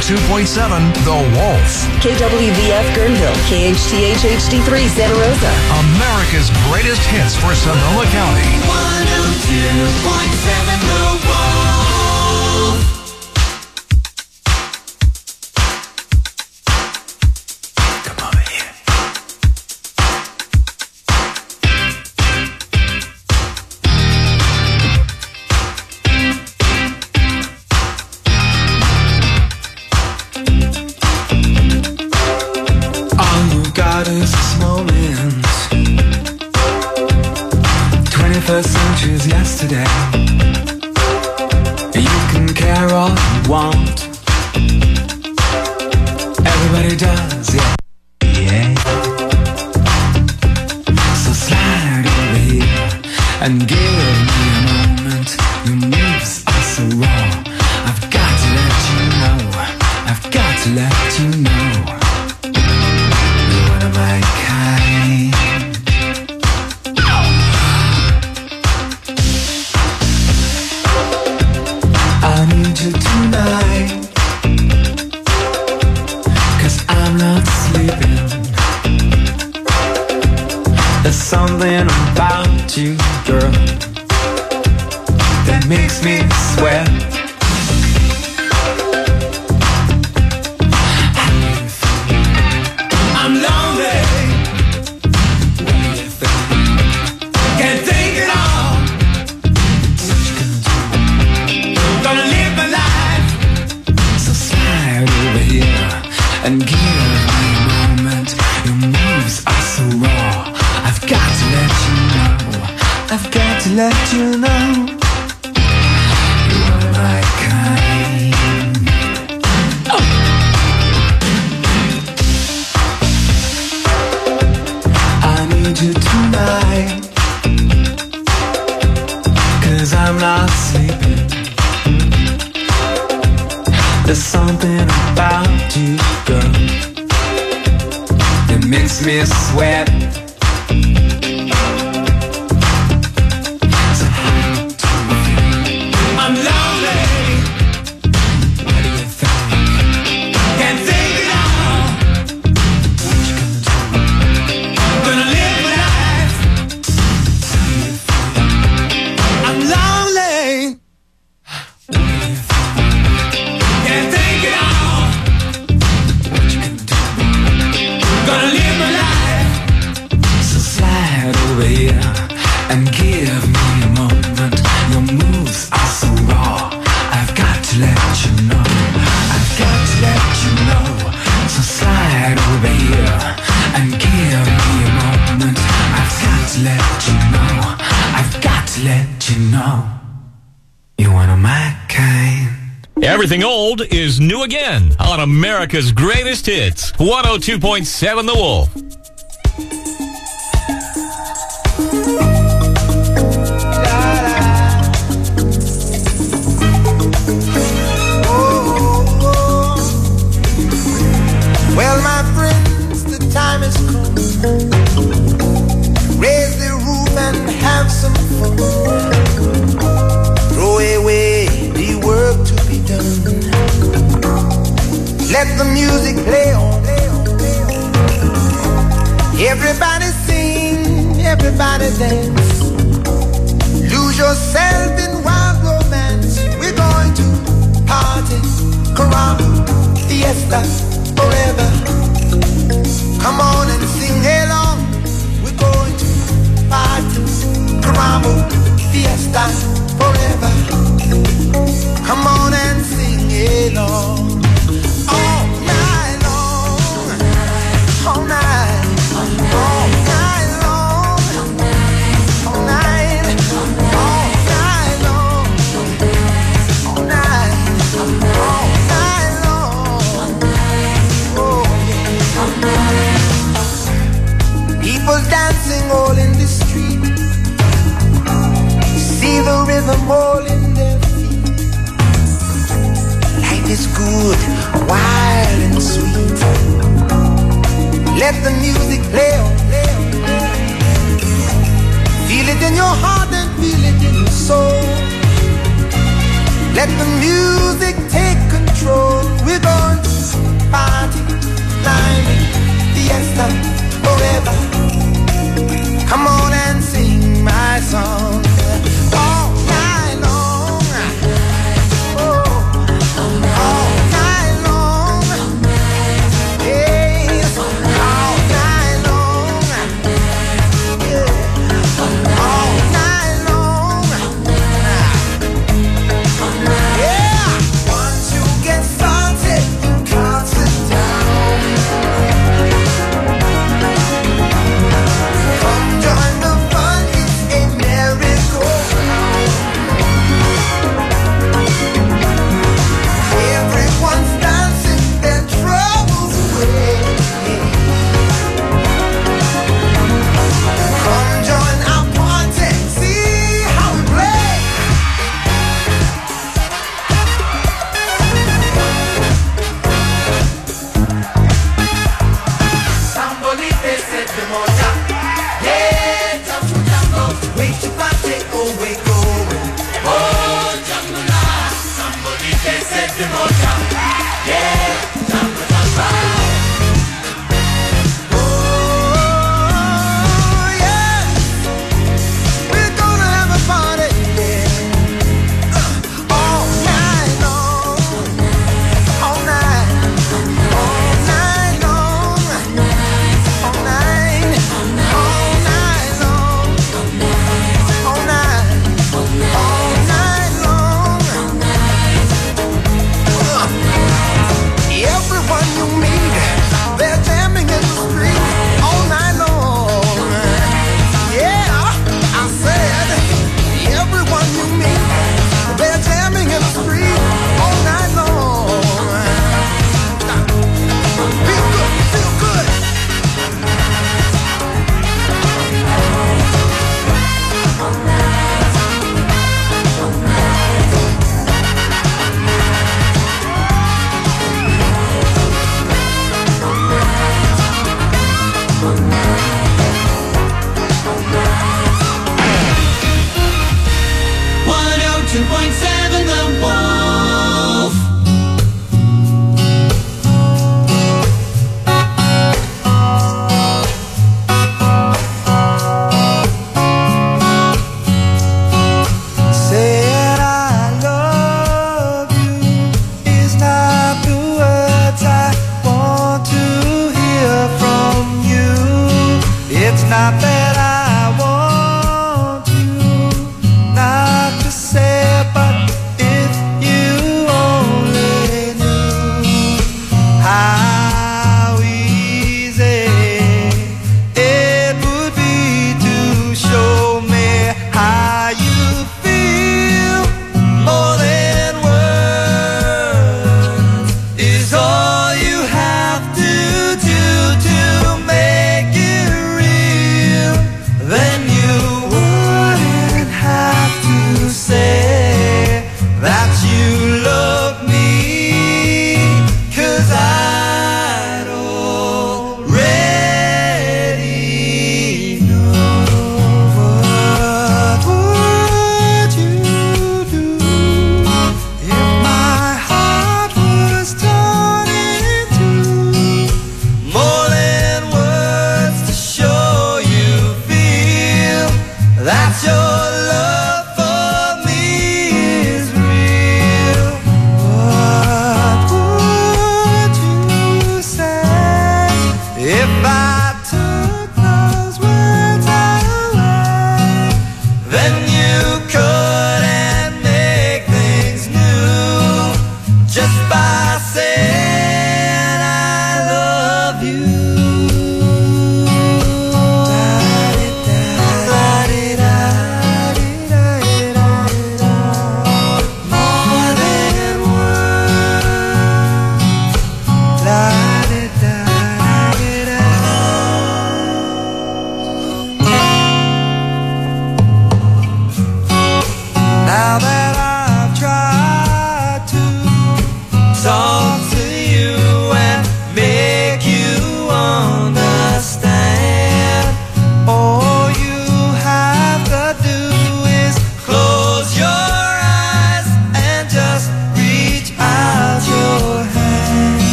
102.7 The Wolf. KWVF Guerneville, KHTH HD3 Santa Rosa. America's greatest hits for Sonoma County. 102.7 The Wolf. Come over here. All you've got is this moment. 21st century's yesterday. You can care all you want. Everybody does, yeah. Yeah. So slide over here and give me a moment. Your moves are so raw. I've got to let you know. I've got to let you know. You're one of my kind. I need you tonight, 'cause I'm not sleeping. There's something about you, girl, that makes me sweat. I'm lonely. What do you think? Can't take it all. What you gonna do? Gonna live my life. So slide over here and give me a moment. Your moves are so raw. I've got to let you know. I've got to let you know. You're my kind. Oh. I need you tonight, 'cause I'm not sleeping. There's something about you, girl, that makes me sweat. So I'm lonely. What do you think? Can't take it all. What you gonna do? Gonna live my life. I'm lonely. What do you think? Can't take it all. What you gonna do? Gonna live my life. So slide over here and give me a moment. Your moves are so raw. I've got to let you know. I've got to let you know. So slide over here and give me a moment. I've got to let you know. I've got to let you know. You're one of my kind. Everything old is new again on America's greatest hits. 102.7 The Wolf. Well, my friends, the time has come. Raise the roof and have some fun. Throw away the work to be done. Let the music play on. Everybody sing, everybody dance. Lose yourself in wild romance. We're going to party, caramba, fiesta, forever. Come on and sing along. We're going to party, caramba, fiesta, forever. Come on and sing along. All night long. All night. All night long. All night. All night long. All night. All night long. Oh yeah. People dancing all in the street. See the rhythm all in their feet. Life is good, wild and sweet. Let the music play on. Feel it in your heart and feel it in your soul. Let the music take control. We're going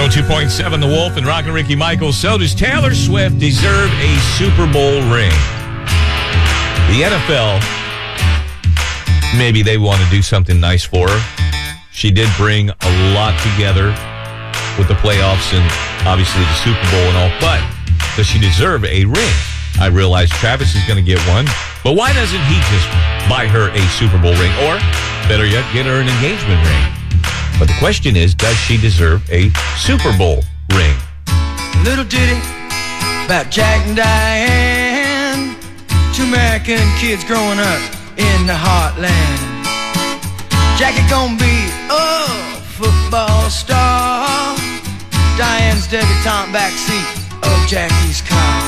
102.7 The Wolf and Rockin' Ricky Michaels. So does Taylor Swift deserve a Super Bowl ring? The NFL, maybe they want to do something nice for her. She did bring a lot together with the playoffs and obviously the Super Bowl and all, but does she deserve a ring? I realize Travis is going to get one, but why doesn't he just buy her a Super Bowl ring? Or, better yet, get her an engagement ring? But the question is, does she deserve a Super Bowl ring? Little ditty about Jack and Diane, two American kids growing up in the heartland. Jackie gonna be a football star, Diane's debutante backseat of Jackie's car.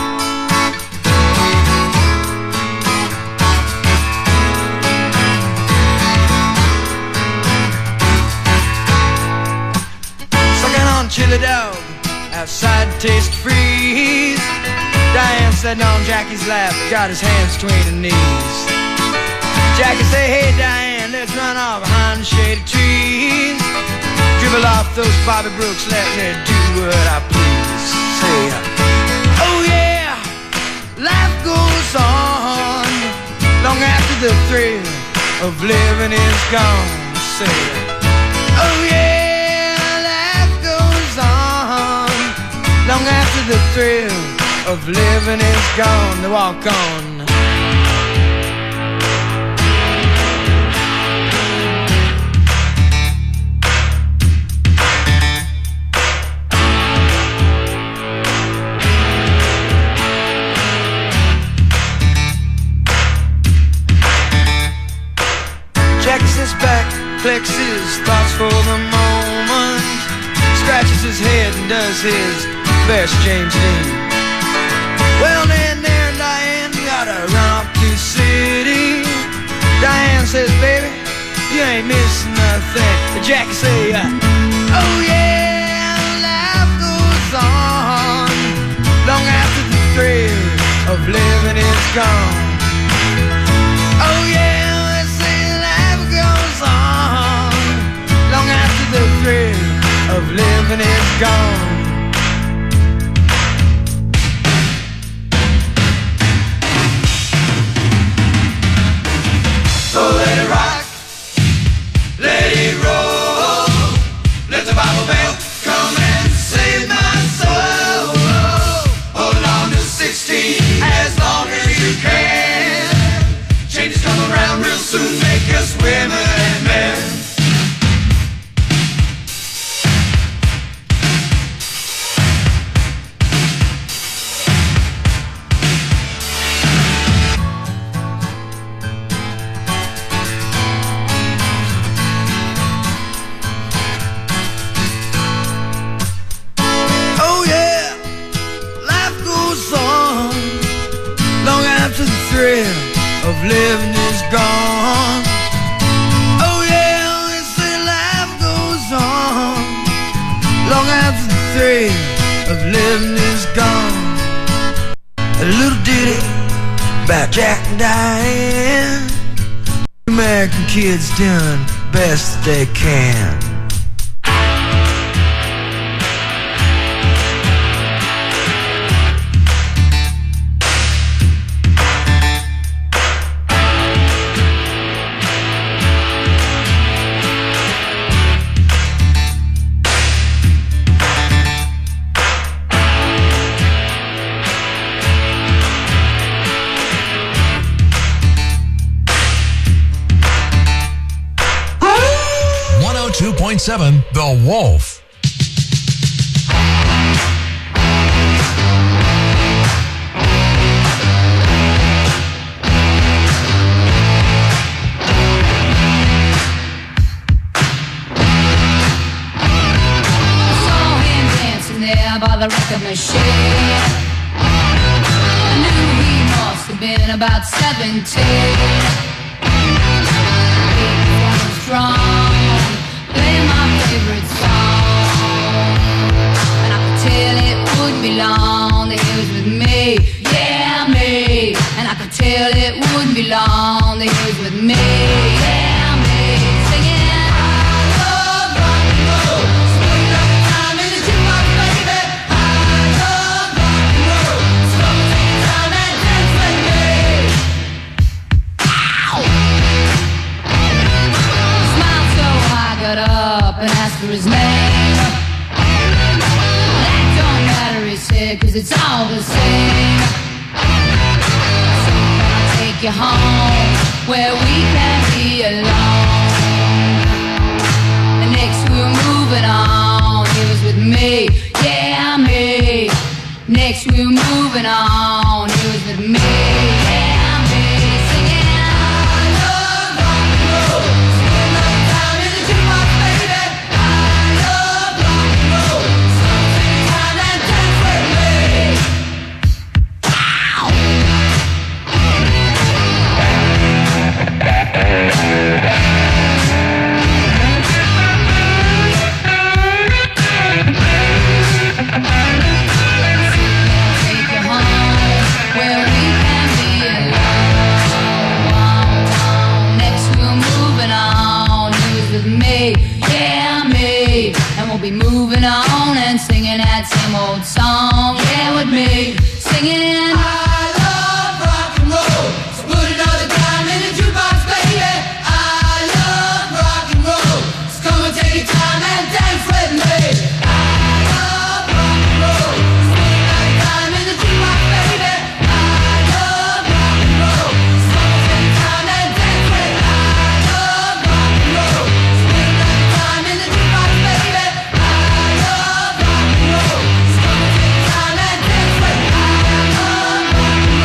Chili dog outside Taste Freeze. Diane sitting on Jackie's lap, got his hands between her knees. Jackie say, hey Diane, let's run off behind the shady trees. Dribble off those Bobby Brooks, let me do what I please. Say, oh yeah, life goes on long after the thrill of living is gone. Say, oh yeah, long after the thrill of living is gone. They walk on. Jackie sits back, collects his thoughts for the moment, scratches his head and does his best James Dean. Well then there, Diane, you gotta run off to the city. Diane says, baby, you ain't missing nothing. Jackie say, oh yeah, life goes on long after the thrill of living is gone. Oh yeah, they say life goes on long after the thrill of living is gone. So let it rock, let it roll, let the Bible Belt come and save my soul. Hold on to 16 as long as you can. Changes come around real soon, make us women and men. Of living is gone. Oh yeah, they say life goes on long after the thrill of living is gone. A little ditty about Jack and Diane, American kids doing best they can. The Wolf. By the record machine, I knew he must have been about 17. He was strong, playing my favorite song, and I could tell it wouldn't be long that he was with me, yeah me. And I could tell it wouldn't be long that he was with me, yeah me. Singing, I love rock and roll, split up time in the jukebox. got up and asked for his name. That don't matter, he said, 'cause it's all the same. So I'll take you home where we can be alone. And next we were moving on. He was with me, yeah, me. Next we were moving on. He was with me, yeah, me. Singing, I love rock and roll. Spend enough time in the jukebox, baby. I love rock and roll. So take time and dance with me. Take you home where we can be alone. Next we're moving on. He was with me, yeah, me. And we'll be moving on and singing that same old song, yeah, with me. Singing, I love rock and roll. So put another time in the jukebox, baby. I love rock and roll. So come and take your time and dance with me. I love rock and roll. So put another time in the jukebox, baby. I love rock and roll. So come and take your time and dance with me. I love rock and roll. So put another time in the jukebox, baby. I love rock and roll. So come and take your time and dance with me. I love rock and roll.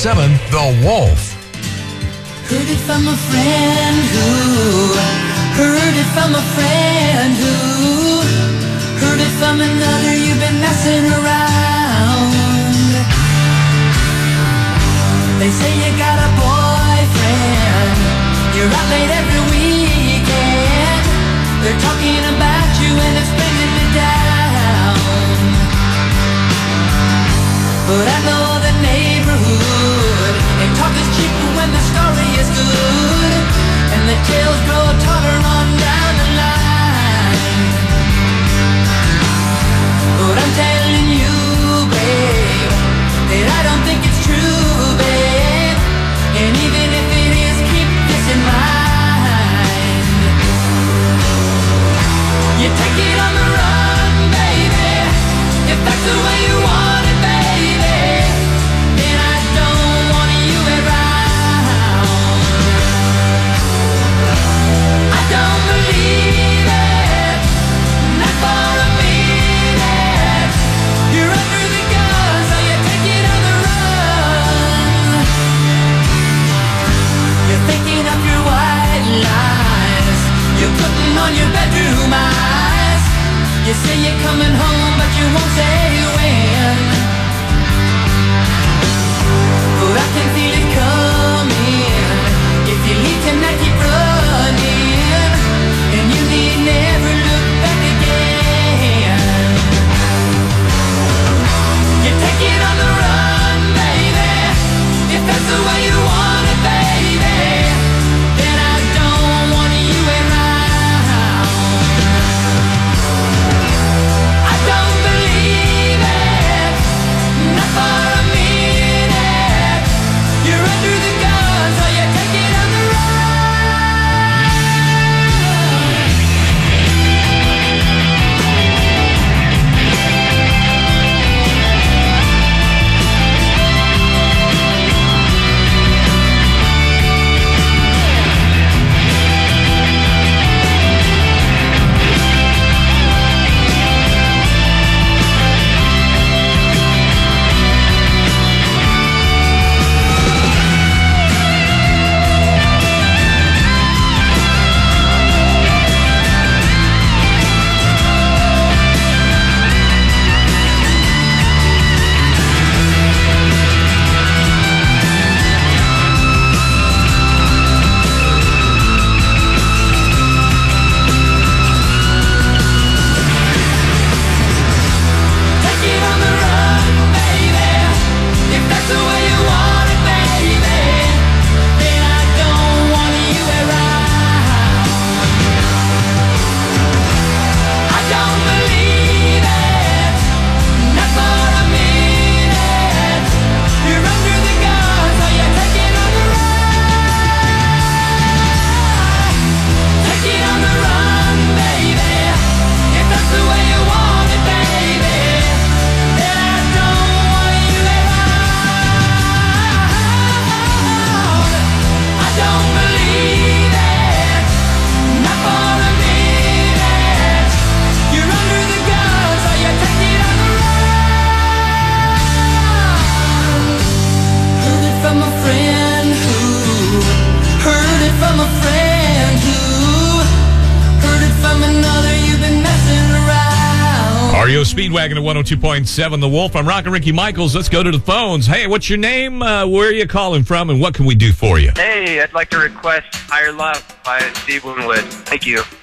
The Wolf. Heard it from a friend who heard it from a friend who heard it from another. You've been messing around. They say you got a boyfriend. You're out late every weekend. They're talking about you and it's bringing me down. But I know the neighborhood, and talk is cheap when the story is good, and the tales grow taller on down the line. But I'm telling you, babe, that I don't think it's true, babe. And even if it is, keep this in mind. You take it on the run, baby, if that's the way you want it, baby. Then I don't want you around. I don't believe it, not for a minute. You're under the gun, so you take it on the run. You're thinking of your white lies. You're putting on your bedroom eyes. You say you're coming home, but you won't say when. But I can feel it coming. If you leave tonight, keep running, and you need never look back again. You take it on the run, baby, if that's the way you want it, baby. Then I don't want you around. I don't believe it, not for a minute. You're under the gun, so you take it on the run. Take it on the run, baby, if that's the way you want it, baby. Then I don't want you around. I don't believe it, not for a minute. You're under the gun, so you take it on the run. Take it on the run, baby, if that's the way you want it, baby. Then I don't want you around. I don't believe it, not for a minute. You're under the gun, so you take it on the run. Heard it from a friend who heard it from a friend who heard it from another. You've been messing around. REO Speedwagon at 102.7 The Wolf. I'm Rockin' Ricky Michaels. Let's go to the phones. Hey, what's your name? Where are you calling from? And what can we do for you? Hey, I'd like to request Higher Love by Steve Winwood. Thank you.